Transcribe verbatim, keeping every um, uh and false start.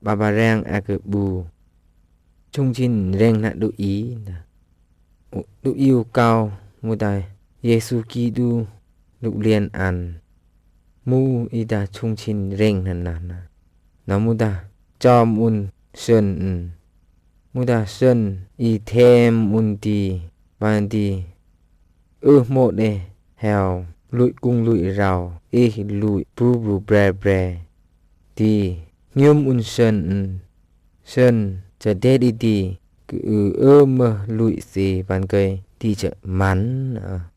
bà bà rang à cái bù chung chín reng nạ độ ý độ yêu cao mô tài Giêsu Kitô độ liền ăn mu y ta chung chín reng nà nà nà nó mô ta cho mun sơn mô ta sơn y thêm mun tì bàn tì ư mộ đê hèo lụi cung lụi rào y lụi bù bù bre bre tì nghiêm un sơn sơn chả đê đi tì cứ ơ mơ lụi xì bàn cây tì chợ mắn